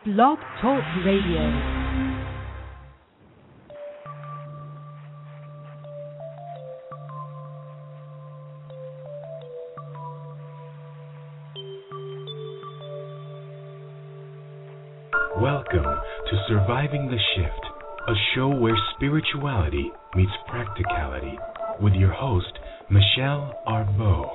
Blog Talk Radio. Welcome to Surviving the Shift, a show where spirituality meets practicality, with your host, Michelle Arbeau.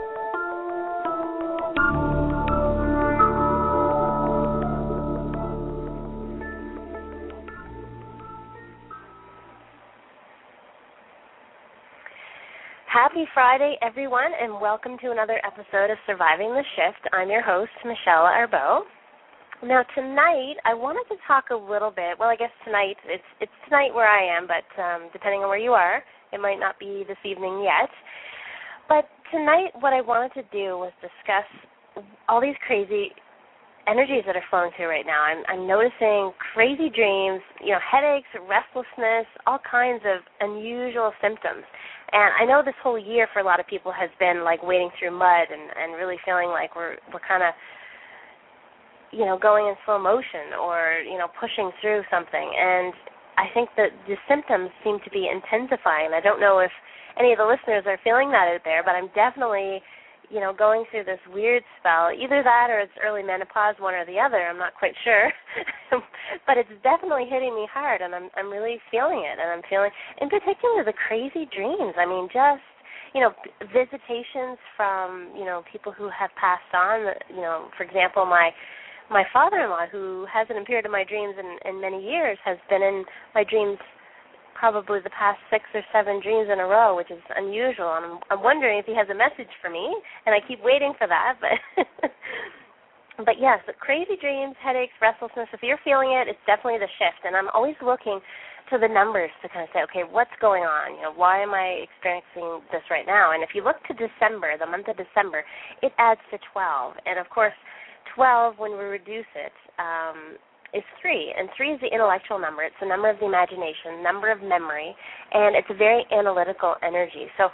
Happy Friday, everyone, and welcome to another episode of Surviving the Shift. I'm your host, Michelle Arbeau. Now, tonight, I wanted to talk a little bit. Well, I guess tonight, it's tonight where I am, but depending on where you are, it might not be this evening yet. But tonight, what I wanted to do was discuss all these crazy energies that are flowing through right now. I'm noticing crazy dreams, headaches, restlessness, all kinds of unusual symptoms. And I know this whole year for a lot of people has been like wading through mud and really feeling like we're kind of, going in slow motion or, pushing through something. And I think that the symptoms seem to be intensifying. I don't know if any of the listeners are feeling that out there, but I'm definitely going through this weird spell, either that or it's early menopause, one or the other. I'm not quite sure. But it's definitely hitting me hard, and I'm really feeling it. And I'm feeling, in particular, the crazy dreams. I mean, just, visitations from, people who have passed on. For example, my father-in-law, who hasn't appeared in my dreams in many years, has been in my dreams probably the past 6 or 7 dreams in a row, which is unusual. And I'm wondering if he has a message for me, and I keep waiting for that. But yes, crazy dreams, headaches, restlessness. If you're feeling it, it's definitely the shift. And I'm always looking to the numbers to kind of say, okay, what's going on? Why am I experiencing this right now? And if you look to December, the month of December, it adds to 12. And of course, 12, when we reduce it, is 3, and 3 is the intellectual number. It's the number of the imagination, number of memory, and it's a very analytical energy. So,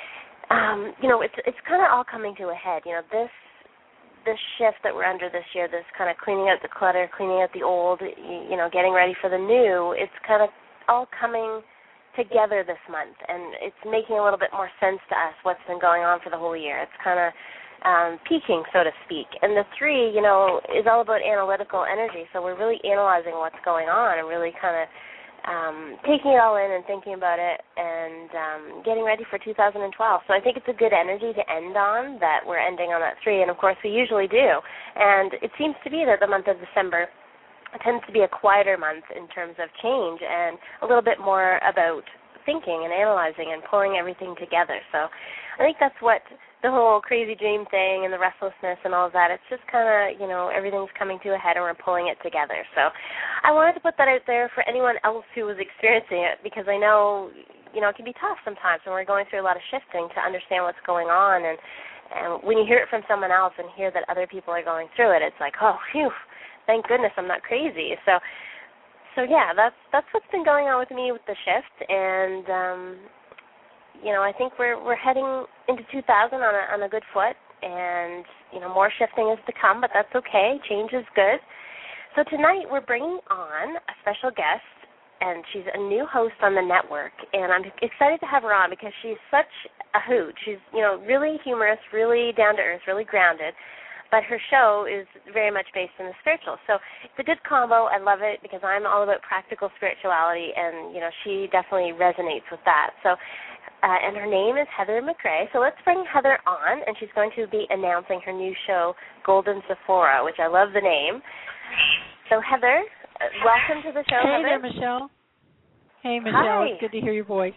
it's kind of all coming to a head. This shift that we're under this year, this kind of cleaning out the clutter, cleaning out the old, getting ready for the new, it's kind of all coming together this month, and it's making a little bit more sense to us what's been going on for the whole year. It's kind of peaking, so to speak. And the 3, is all about analytical energy. So we're really analyzing what's going on and really kind of taking it all in and thinking about it and getting ready for 2012. So I think it's a good energy to end on, that we're ending on that 3. And, of course, we usually do. And it seems to be that the month of December tends to be a quieter month in terms of change and a little bit more about thinking and analyzing and pulling everything together. So I think that's what the whole crazy dream thing and the restlessness and all of that, it's just kind of, everything's coming to a head and we're pulling it together. So I wanted to put that out there for anyone else who was experiencing it, because I know, it can be tough sometimes when we're going through a lot of shifting to understand what's going on. And when you hear it from someone else and hear that other people are going through it, it's like, oh, phew, thank goodness I'm not crazy. So yeah, that's what's been going on with me with the shift. And, I think we're heading into 2000 on a good foot, and, more shifting is to come, but that's okay. Change is good. So tonight we're bringing on a special guest, and she's a new host on the network, and I'm excited to have her on because she's such a hoot. She's, really humorous, really down-to-earth, really grounded, but her show is very much based in the spiritual. So it's a good combo. I love it because I'm all about practical spirituality, and, she definitely resonates with that. So and her name is Heather McRae. So let's bring Heather on, and she's going to be announcing her new show, Golden Sephora, which I love the name. So Heather, welcome to the show, Hey Heather. there, Michelle. Hey, Michelle. Hi. It's good to hear your voice.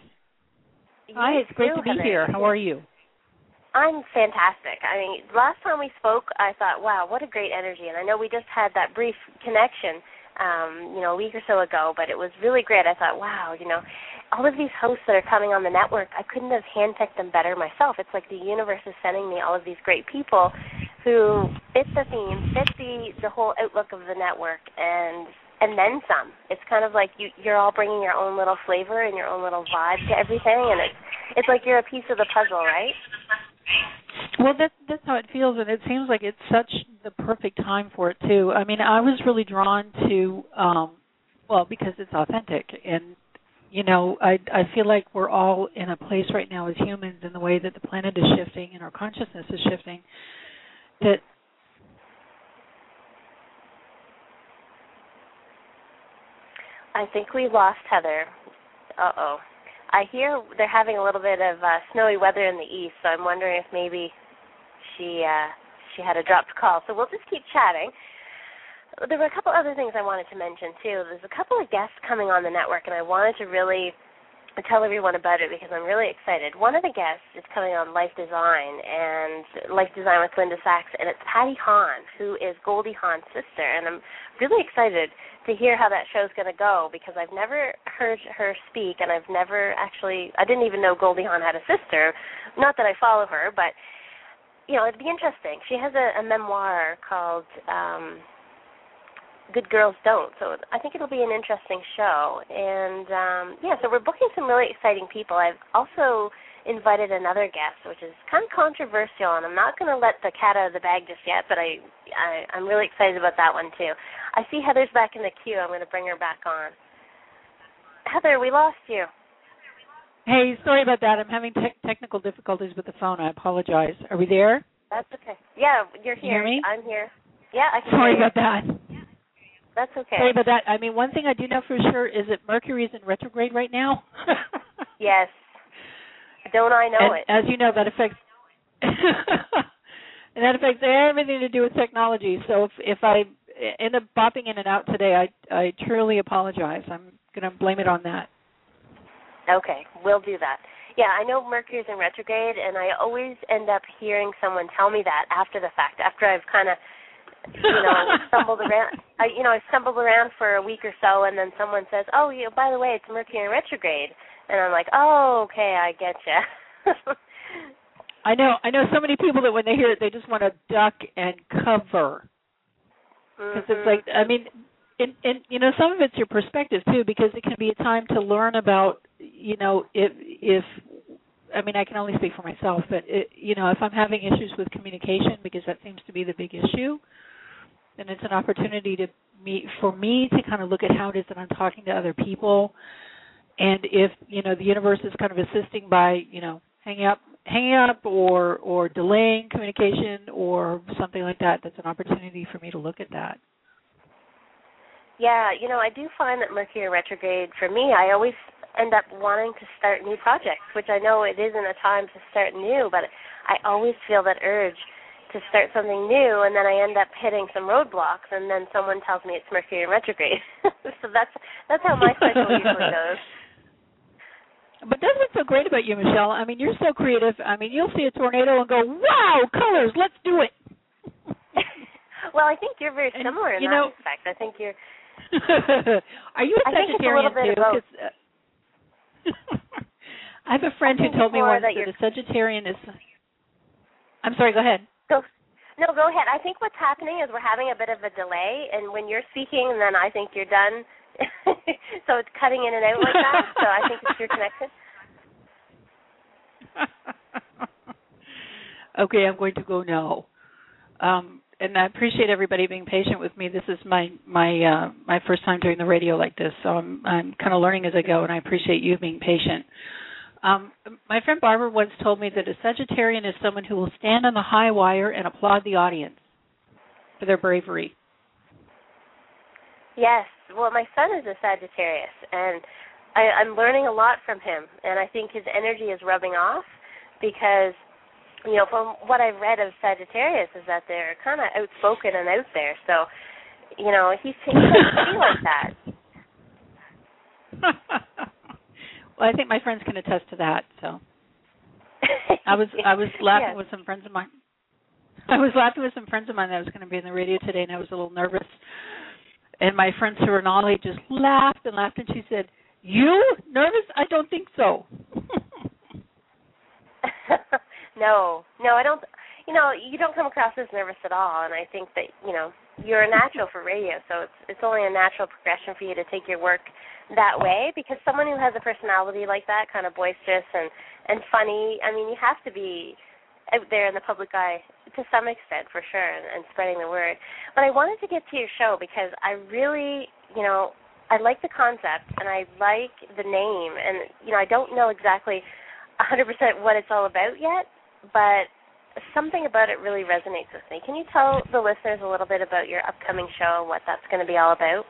Hi, it's great to be Heather. here. How are you? I'm fantastic. I mean, last time we spoke, I thought, wow, what a great energy. And I know we just had that brief connection, a week or so ago, but it was really great. I thought, wow, all of these hosts that are coming on the network, I couldn't have handpicked them better myself. It's like the universe is sending me all of these great people who fit the theme, fit the whole outlook of the network, and then some. It's kind of like you're all bringing your own little flavor and your own little vibe to everything, and it's like you're a piece of the puzzle, right? Well, that's how it feels, and it seems like it's such the perfect time for it too. I mean, I was really drawn to, because it's authentic, and I feel like we're all in a place right now as humans, in the way that the planet is shifting and our consciousness is shifting. That I think we lost Heather. Uh-oh. I hear they're having a little bit of snowy weather in the east, so I'm wondering if maybe she had a dropped call. So we'll just keep chatting. There were a couple other things I wanted to mention, too. There's a couple of guests coming on the network, and I wanted to really tell everyone about it because I'm really excited. One of the guests is coming on Life Design with Linda Sachs, and it's Patty Hahn, who is Goldie Hawn's sister, and I'm really excited to hear how that show's going to go because I've never heard her speak, and I didn't even know Goldie Hawn had a sister. Not that I follow her, but, it'd be interesting. She has a memoir called Good Girls Don't, so I think it'll be an interesting show. And, so we're booking some really exciting people. I've also invited another guest, which is kind of controversial, and I'm not going to let the cat out of the bag just yet, but I'm really excited about that one, too. I see Heather's back in the queue. I'm going to bring her back on. Heather, we lost you. Hey, sorry about that. I'm having technical difficulties with the phone. I apologize. Are we there? That's okay. Yeah, you're here. Can you hear me? I'm here. Yeah, I can Sorry hear you. about that. That's okay. Sorry about that. I mean, one thing I do know for sure is that Mercury is in retrograde right now. Yes. Don't I know and it? As you know, that affects everything to do with technology. So if I end up bopping in and out today, I truly apologize. I'm going to blame it on that. Okay, we'll do that. Yeah, I know Mercury's in retrograde, and I always end up hearing someone tell me that after the fact, after I've kind of stumbled around. I stumbled around for a week or so, and then someone says, "Oh, by the way, it's Mercury in retrograde," and I'm like, "Oh, okay, I get you." I know so many people that when they hear it, they just want to duck and cover because it's like, I mean, and some of it's your perspective too, because it can be a time to learn about, if I can only speak for myself, but if I'm having issues with communication, because that seems to be the big issue, then it's an opportunity for me to kind of look at how it is that I'm talking to other people, and if the universe is kind of assisting by hanging up or delaying communication or something like that. That's an opportunity for me to look at that. Yeah, I do find that Mercury retrograde, for me, I always end up wanting to start new projects, which I know it isn't a time to start new, but I always feel that urge to start something new, and then I end up hitting some roadblocks, and then someone tells me it's Mercury retrograde. So that's how my cycle usually goes. But that's what's so great about you, Michelle. I mean, you're so creative. I mean, you'll see a tornado and go, wow, colors, let's do it. Well, I think you're very similar in that respect. I think you're... Are you a Sagittarian too? I have a friend who told me once that a Sagittarian is... I'm sorry, go ahead. Go ahead. I think what's happening is we're having a bit of a delay, and when you're speaking, then I think you're done. So it's cutting in and out like that, so I think it's your connection. Okay, I'm going to go now. And I appreciate everybody being patient with me. This is my first time doing the radio like this, so I'm kind of learning as I go, and I appreciate you being patient. My friend Barbara once told me that a Sagittarian is someone who will stand on the high wire and applaud the audience for their bravery. Yes. Well, my son is a Sagittarius, and I'm learning a lot from him, and I think his energy is rubbing off because, from what I've read of Sagittarius is that they're kind of outspoken and out there. So, he's trying to be like that. Well, I think my friends can attest to that. So, I was laughing with some friends of mine. I was laughing with some friends of mine that was going to be in the radio today, and I was a little nervous. And my friend Suranali just laughed and laughed, and she said, "You nervous? I don't think so." No, I don't. You don't come across as nervous at all, and I think that you're a natural for radio, so it's only a natural progression for you to take your work that way. Because someone who has a personality like that, kind of boisterous and funny, I mean, you have to be out there in the public eye to some extent, for sure, and spreading the word. But I wanted to get to your show because I really, I like the concept and I like the name, and I don't know exactly 100% what it's all about yet, but something about it really resonates with me. Can you tell the listeners a little bit about your upcoming show and what that's going to be all about?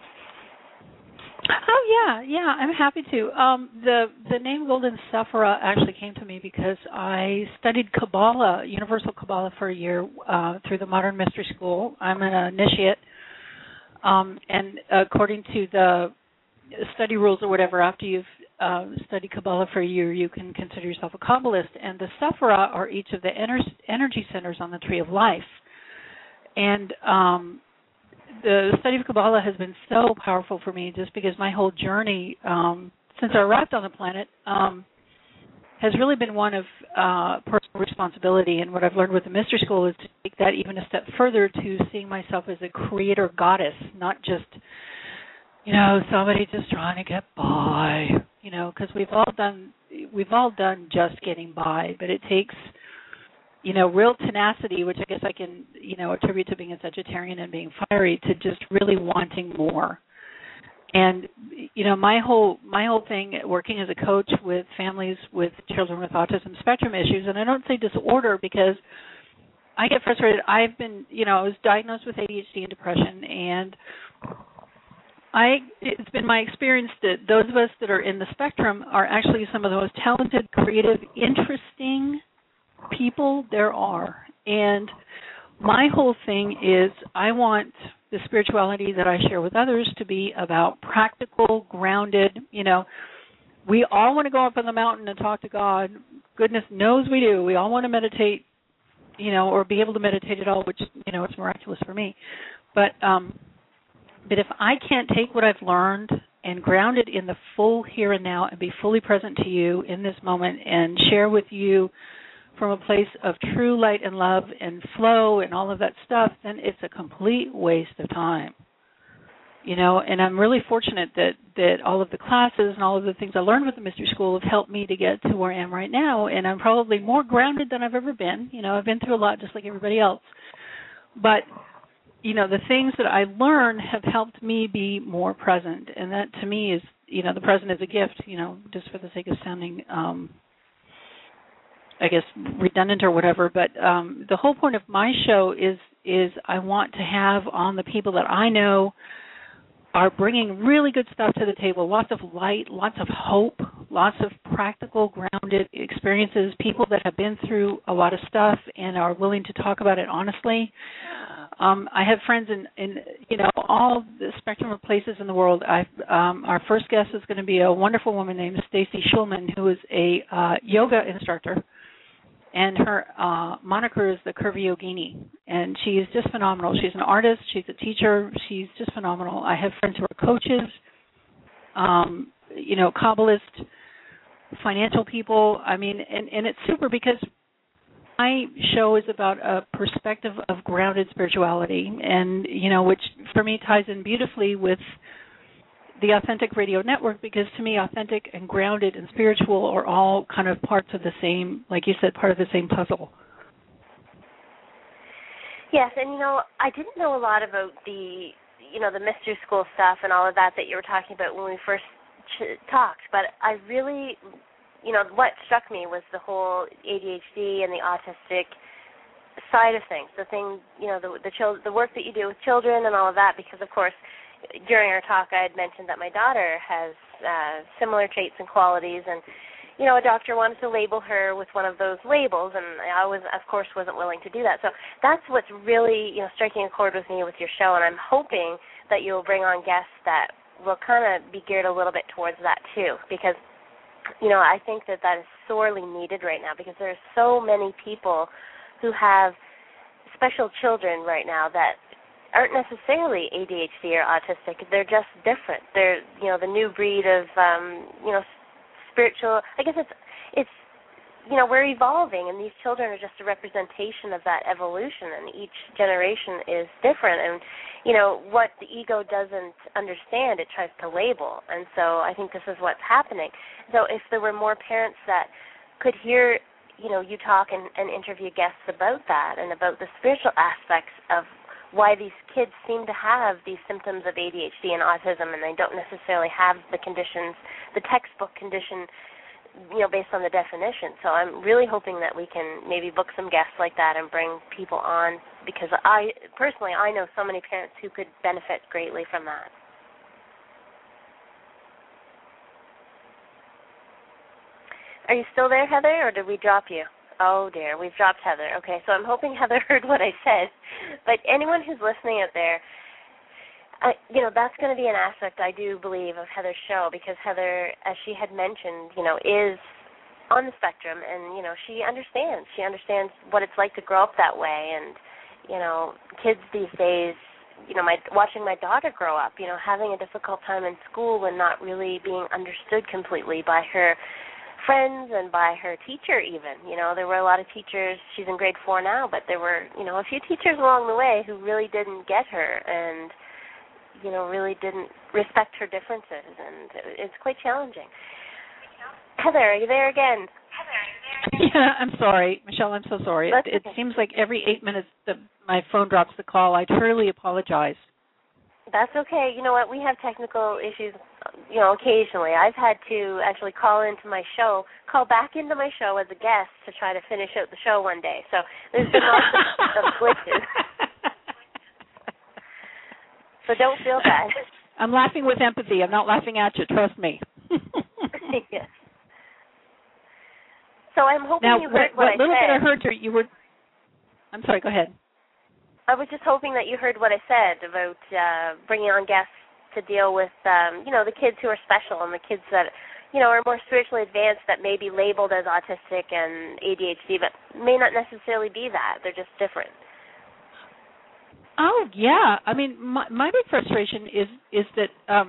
Oh, yeah, I'm happy to. The name Golden Sephira actually came to me because I studied Kabbalah, Universal Kabbalah, for a year through the Modern Mystery School. I'm an initiate, and according to the study rules or whatever, after you've studied Kabbalah for a year, you can consider yourself a Kabbalist. And the Sephira are each of the energy centers on the Tree of Life. And the study of Kabbalah has been so powerful for me just because my whole journey since I arrived on the planet has really been one of personal responsibility. And what I've learned with the Mystery School is to take that even a step further to seeing myself as a creator goddess, not just, somebody just trying to get by, because we've all done just getting by, but it takes real tenacity, which I guess I can, attribute to being a Sagittarian and being fiery, to just really wanting more. And, my whole thing working as a coach with families with children with autism spectrum issues, and I don't say disorder because I get frustrated. I've been, I was diagnosed with ADHD and depression, and it's been my experience that those of us that are in the spectrum are actually some of the most talented, creative, interesting people there are. And my whole thing is I want the spirituality that I share with others to be about practical, grounded, we all want to go up on the mountain and talk to God. Goodness knows we do. We all want to meditate, or be able to meditate at all, which, it's miraculous for me. But if I can't take what I've learned and ground it in the full here and now and be fully present to you in this moment and share with you from a place of true light and love and flow and all of that stuff, then it's a complete waste of time. And I'm really fortunate that all of the classes and all of the things I learned with the Mystery School have helped me to get to where I am right now, and I'm probably more grounded than I've ever been. I've been through a lot just like everybody else. But, the things that I learned have helped me be more present, and that to me is, the present is a gift, just for the sake of sounding I guess redundant or whatever, but the whole point of my show is I want to have on the people that I know are bringing really good stuff to the table, lots of light, lots of hope, lots of practical, grounded experiences, people that have been through a lot of stuff and are willing to talk about it honestly. I have friends in all the spectrum of places in the world. Our first guest is going to be a wonderful woman named Stacy Schulman, who is a yoga instructor. And her moniker is the Curvy Yogini, and she is just phenomenal. She's an artist. She's a teacher. She's just phenomenal. I have friends who are coaches, Kabbalist, financial people. I mean, and it's super because my show is about a perspective of grounded spirituality, and, which for me ties in beautifully with the Authentic Radio Network, because to me, authentic and grounded and spiritual are all kind of parts of the same, like you said, part of the same puzzle. Yes, and I didn't know a lot about the Mystery School stuff and all of that you were talking about when we first talked, but I really, what struck me was the whole ADHD and the autistic side of things, the thing, the work that you do with children and all of that, because of course, during our talk, I had mentioned that my daughter has similar traits and qualities, and, a doctor wanted to label her with one of those labels, and I of course, wasn't willing to do that. So that's what's really, striking a chord with me with your show, and I'm hoping that you'll bring on guests that will kind of be geared a little bit towards that, too, because, I think that is sorely needed right now, because there are so many people who have special children right now that aren't necessarily ADHD or autistic. They're just different. They're, the new breed of, spiritual. I guess it's, we're evolving, and these children are just a representation of that evolution, and each generation is different. And, what the ego doesn't understand, it tries to label. And so I think this is what's happening. So if there were more parents that could hear you talk and interview guests about that and about the spiritual aspects of why these kids seem to have these symptoms of ADHD and autism, and they don't necessarily have the conditions, the textbook condition, based on the definition. So I'm really hoping that we can maybe book some guests like that and bring people on, because I know so many parents who could benefit greatly from that. Are you still there, Heather, or did we drop you? Oh, dear, we've dropped Heather. Okay, so I'm hoping Heather heard what I said. But anyone who's listening out there, that's going to be an aspect, I do believe, of Heather's show, because Heather, as she had mentioned, is on the spectrum, and, she understands. She understands what it's like to grow up that way, and, kids these days, watching my daughter grow up, having a difficult time in school and not really being understood completely by her friends and by her teacher even. There were a lot of teachers, she's in grade 4 now, but there were, a few teachers along the way who really didn't get her and, really didn't respect her differences, and it's quite challenging. Heather, are you there again? Yeah, I'm sorry. Michelle, I'm so sorry. It seems like every 8 minutes that my phone drops the call. I truly apologize. That's okay. You know what? We have technical issues, occasionally. I've had to actually call back into my show as a guest to try to finish out the show one day. So there's been lots of glitches. So don't feel bad. I'm laughing with empathy. I'm not laughing at you. Trust me. Yes. So I'm hoping now, you heard what I said. Now, what little bit I heard, you were... I'm sorry, go ahead. I was just hoping that you heard what I said about bringing on guests to deal with, the kids who are special and the kids that, are more spiritually advanced that may be labeled as autistic and ADHD, but may not necessarily be that. They're just different. Oh, yeah. I mean, my big frustration is that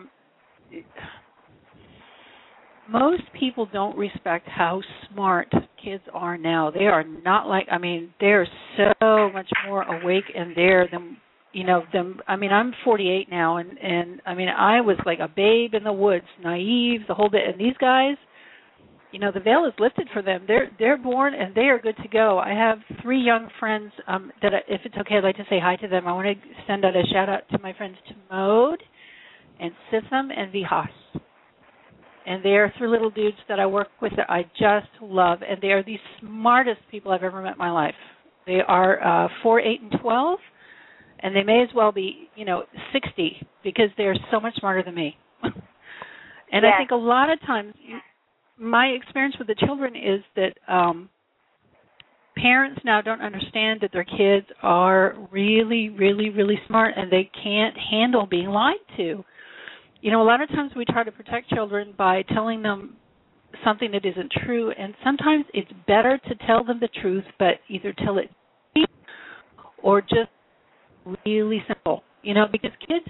most people don't respect how smart kids are now. They are not they're so much more awake and there than, I'm 48 now, and I was like a babe in the woods, naive, the whole bit. And these guys, the veil is lifted for them. They're born and they are good to go. I have 3 young friends that, if it's okay, I'd like to say hi to them. I want to send out a shout-out to my friends Timode and Sitham and Vihas. And they are 3 little dudes that I work with that I just love, and they are the smartest people I've ever met in my life. They are 4, 8, and 12, and they may as well be, 60, because they are so much smarter than me. And yeah. I think a lot of times, my experience with the children is that parents now don't understand that their kids are really, really, really smart, and they can't handle being lied to. A lot of times we try to protect children by telling them something that isn't true, and sometimes it's better to tell them the truth, but either tell it deep or just really simple, because kids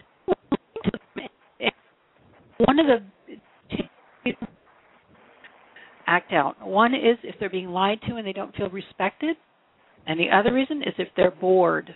one of the act out. One is if they're being lied to and they don't feel respected, and the other reason is if they're bored.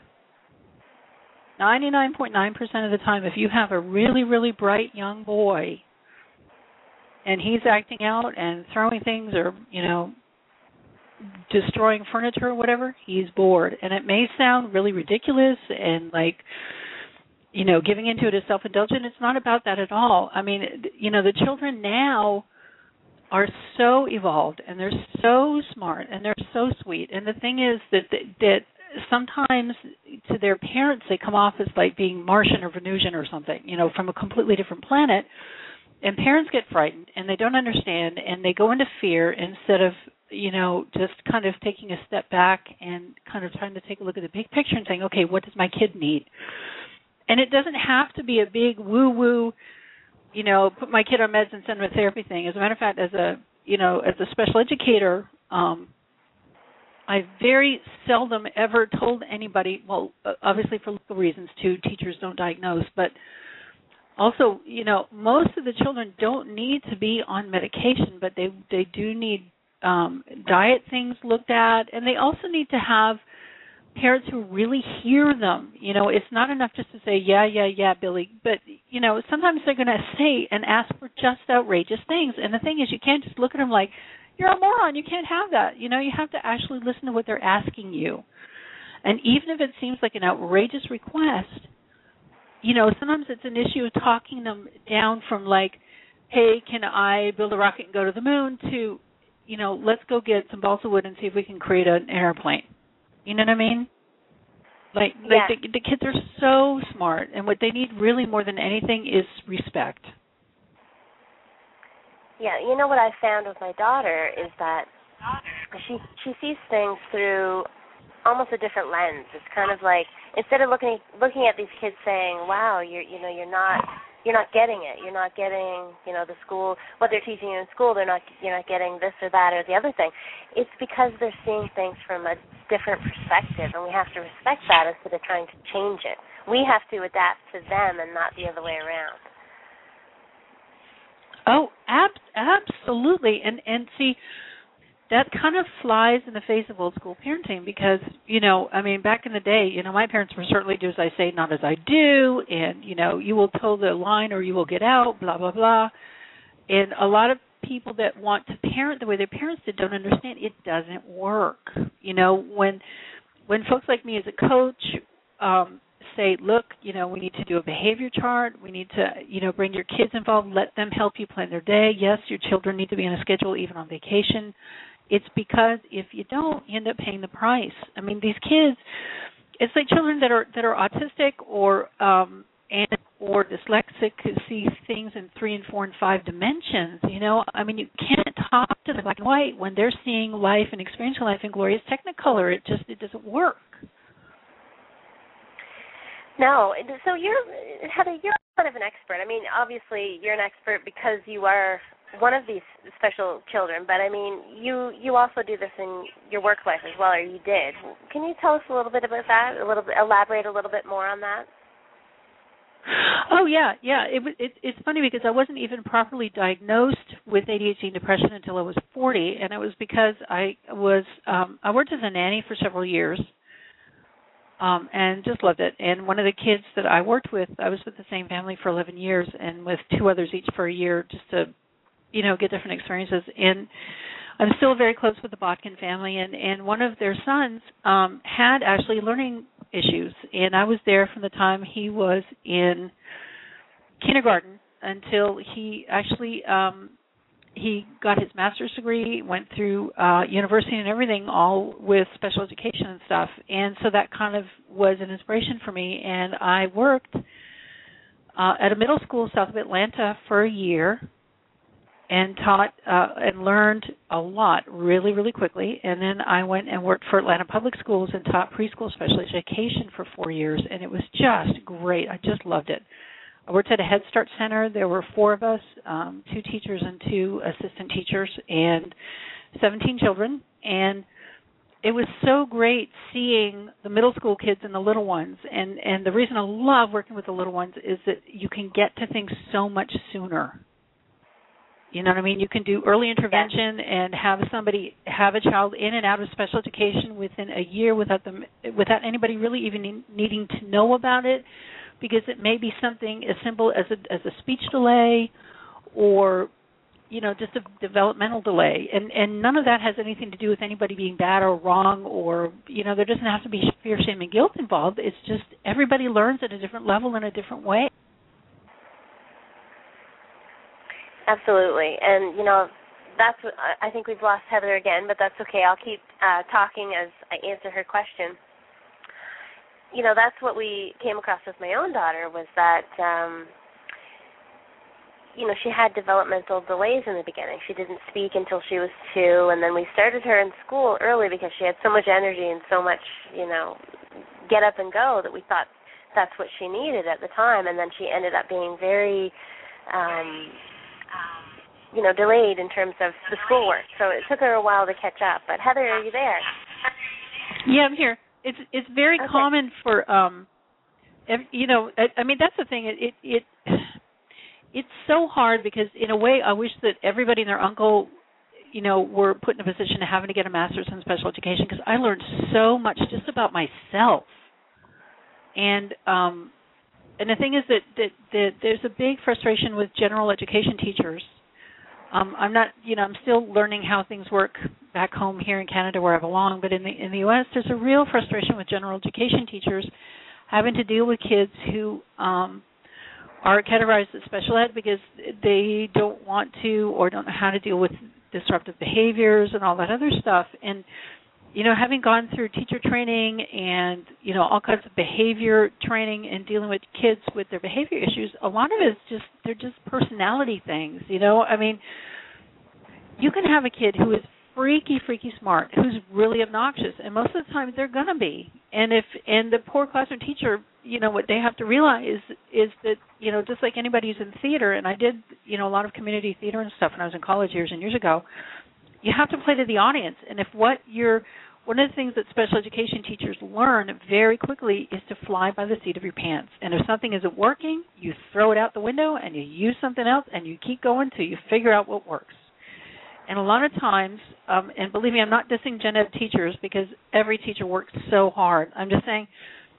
99.9% of the time, if you have a really, really bright young boy and he's acting out and throwing things or, destroying furniture or whatever, he's bored. And it may sound really ridiculous and giving into it is self-indulgent. It's not about that at all. I mean, the children now are so evolved and they're so smart and they're so sweet. And the thing is that sometimes to their parents they come off as like being Martian or Venusian or something, from a completely different planet. And parents get frightened and they don't understand and they go into fear instead of, just kind of taking a step back and kind of trying to take a look at the big picture and saying, okay, what does my kid need? And it doesn't have to be a big woo-woo, put my kid on meds and send him a therapy thing. As a matter of fact, as a special educator, I very seldom ever told anybody, well, obviously for legal reasons too, teachers don't diagnose, but also, most of the children don't need to be on medication, but they do need diet things looked at, and they also need to have parents who really hear them. It's not enough just to say, yeah, Billy, but, sometimes they're going to say and ask for just outrageous things, and the thing is you can't just look at them like, you're a moron. You can't have that. You have to actually listen to what they're asking you. And even if it seems like an outrageous request, sometimes it's an issue of talking them down from like, hey, can I build a rocket and go to the moon, to, let's go get some balsa wood and see if we can create an airplane. You know what I mean? Like the kids are so smart, and what they need really more than anything is respect. Yeah, what I found with my daughter is that she sees things through almost a different lens. It's kind of like, instead of looking at these kids saying, "Wow, you're not getting it. You're not getting, the school, what they're teaching you in school. You're not getting this or that or the other thing." It's because they're seeing things from a different perspective, and we have to respect that instead of trying to change it. We have to adapt to them and not the other way around. Oh, absolutely. And see, that kind of flies in the face of old school parenting because, back in the day, my parents were certainly do as I say, not as I do, and, you will toe the line or you will get out, blah, blah, blah. And a lot of people that want to parent the way their parents did don't understand it doesn't work. When folks like me as a coach say, look, we need to do a behavior chart, we need to, bring your kids involved, let them help you plan their day. Yes, your children need to be on a schedule even on vacation. It's because if you don't, you end up paying the price. I mean, these kids, it's like children that are autistic or dyslexic see things in 3 and 4 and 5 dimensions. You can't talk to them black and white when they're seeing life and experiencing life in glorious Technicolor. It doesn't work. No, so Heather, you're kind of an expert. I mean, obviously you're an expert because you are one of these special children, but I mean, you also do this in your work life as well, or you did. Can you tell us a little bit about that? Elaborate a little bit more on that? Oh yeah. It's funny because I wasn't even properly diagnosed with ADHD and depression until I was 40, and it was because I worked as a nanny for several years. And just loved it. And one of the kids that I worked with, I was with the same family for 11 years and with 2 others each for a year just to, get different experiences. And I'm still very close with the Botkin family. And one of their sons had actually learning issues. And I was there from the time he was in kindergarten until he actually he got his master's degree, went through university and everything, all with special education and stuff. And so that kind of was an inspiration for me. And I worked at a middle school south of Atlanta for a year and taught and learned a lot really, really quickly. And then I went and worked for Atlanta Public Schools and taught preschool special education for 4 years. And it was just great. I just loved it. I worked at a Head Start center. There were 4 of us, 2 teachers and 2 assistant teachers, and 17 children. And it was so great seeing the middle school kids and the little ones. And the reason I love working with the little ones is that you can get to things so much sooner. You know what I mean? You can do early intervention and have a child in and out of special education within a year without anybody really even needing to know about it, because it may be something as simple as a speech delay or, just a developmental delay. And none of that has anything to do with anybody being bad or wrong or, there doesn't have to be fear, shame, and guilt involved. It's just everybody learns at a different level in a different way. Absolutely. And, that's what, I think we've lost Heather again, but that's okay. I'll keep talking as I answer her question. That's what we came across with my own daughter was that, she had developmental delays in the beginning. She didn't speak until she was 2, and then we started her in school early because she had so much energy and so much, get up and go that we thought that's what she needed at the time, and then she ended up being very, delayed in terms of the schoolwork. So it took her a while to catch up. But Heather, are you there? Yeah, I'm here. It's very common for that's the thing. It's so hard because in a way I wish that everybody and their uncle, were put in a position of having to get a master's in special education, because I learned so much just about myself. And the thing is that there's a big frustration with general education teachers I'm not, I'm still learning how things work back home here in Canada where I belong, but in the U.S. there's a real frustration with general education teachers having to deal with kids who are categorized as special ed because they don't want to or don't know how to deal with disruptive behaviors and all that other stuff. And having gone through teacher training and, all kinds of behavior training and dealing with kids with their behavior issues, a lot of it is they're just personality things, I mean, you can have a kid who is freaky smart, who's really obnoxious, and most of the time they're going to be. And the poor classroom teacher, what they have to realize is that, just like anybody who's in theater, and I did, a lot of community theater and stuff when I was in college years and years ago, you have to play to the audience. And if one of the things that special education teachers learn very quickly is to fly by the seat of your pants. And if something isn't working, you throw it out the window and you use something else and you keep going till you figure out what works. And a lot of times, and believe me, I'm not dissing gen ed teachers because every teacher works so hard. I'm just saying,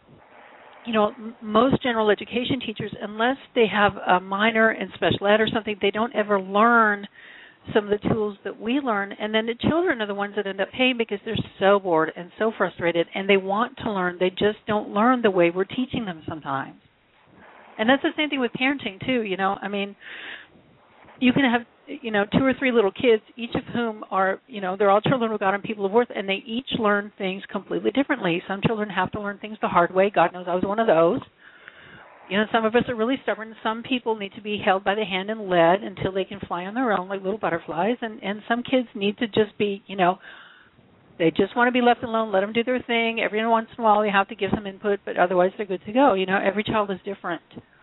most general education teachers, unless they have a minor in special ed or something, they don't ever learn some of the tools that we learn, and then the children are the ones that end up paying because they're so bored and so frustrated, and they want to learn. They just don't learn the way we're teaching them sometimes. And that's the same thing with parenting, too, I mean, you can have, 2 or 3 little kids, each of whom are, they're all children of God and people of worth, and they each learn things completely differently. Some children have to learn things the hard way. God knows I was one of those. Some of us are really stubborn. Some people need to be held by the hand and led until they can fly on their own like little butterflies. And some kids need to just be, they just want to be left alone. Let them do their thing. Every once in a while you have to give some input, but otherwise they're good to go. Every child is different.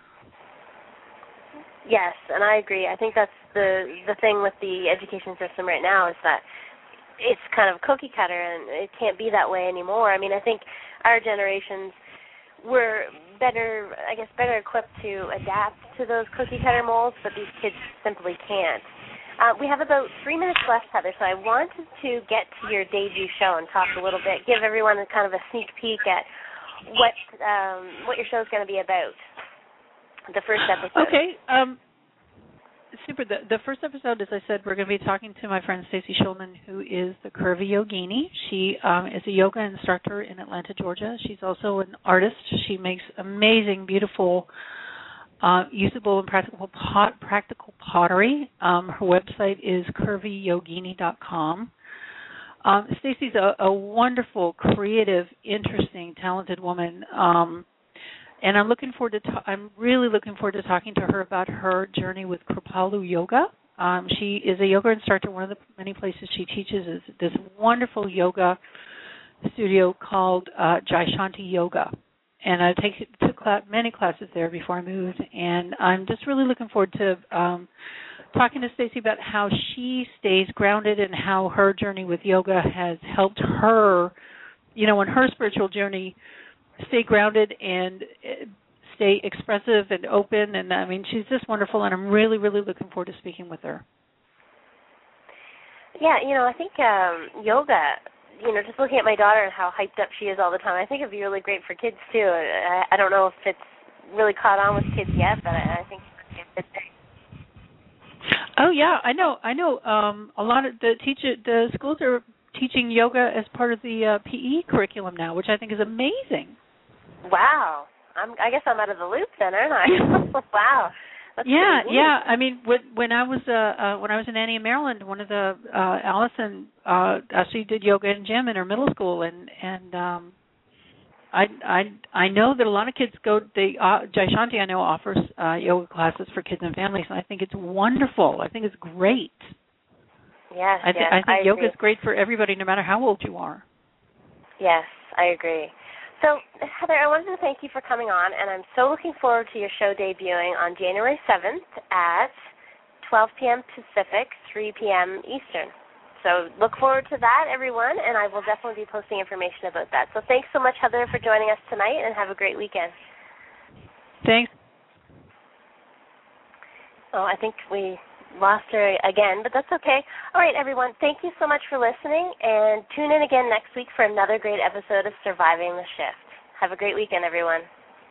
Yes, and I agree. I think that's the thing with the education system right now is that it's kind of cookie cutter, and it can't be that way anymore. I mean, I think our generations were better equipped to adapt to those cookie cutter molds, but these kids simply can't. We have about 3 minutes left, Heather, so I wanted to get to your debut show and talk a little bit, give everyone kind of a sneak peek at what your show is going to be about. The first episode. Okay. Super. The first episode, as I said, we're going to be talking to my friend Stacy Schulman, who is the Curvy Yogini. She is a yoga instructor in Atlanta, Georgia. She's also an artist. She makes amazing, beautiful, usable and practical pottery. Her website is curvyyogini.com. Stacy's a wonderful, creative, interesting, talented woman. And I'm really looking forward to talking to her about her journey with Kripalu Yoga. She is a yoga instructor. One of the many places she teaches is this wonderful yoga studio called Jai Shanti Yoga. And I took many classes there before I moved. And I'm just really looking forward to talking to Stacy about how she stays grounded and how her journey with yoga has helped her, in her spiritual journey, stay grounded and stay expressive and open. And, I mean, she's just wonderful, and I'm really, really looking forward to speaking with her. Yeah, I think yoga, just looking at my daughter and how hyped up she is all the time, I think it'd be really great for kids, too. I don't know if it's really caught on with kids yet, but I think it's a good thing. Oh, yeah, I know. A lot of the schools are teaching yoga as part of the PE curriculum now, which I think is amazing. Wow. I guess I'm out of the loop then, aren't I? Wow. That's yeah. I mean, when I was in Annie, Maryland, one of the Allison actually did yoga in gym in her middle school, and I know that a lot of kids go. Jai Shanti, I know, offers yoga classes for kids and families, and I think it's wonderful. I think it's great. Yes, I think yoga is great for everybody, no matter how old you are. Yes, I agree. So, Heather, I wanted to thank you for coming on, and I'm so looking forward to your show debuting on January 7th at 12 p.m. Pacific, 3 p.m. Eastern. So look forward to that, everyone, and I will definitely be posting information about that. So thanks so much, Heather, for joining us tonight, and have a great weekend. Thanks. Oh, I think we lost her again, but that's okay. All right, everyone, thank you so much for listening, and tune in again next week for another great episode of Surviving the Shift. Have a great weekend, everyone.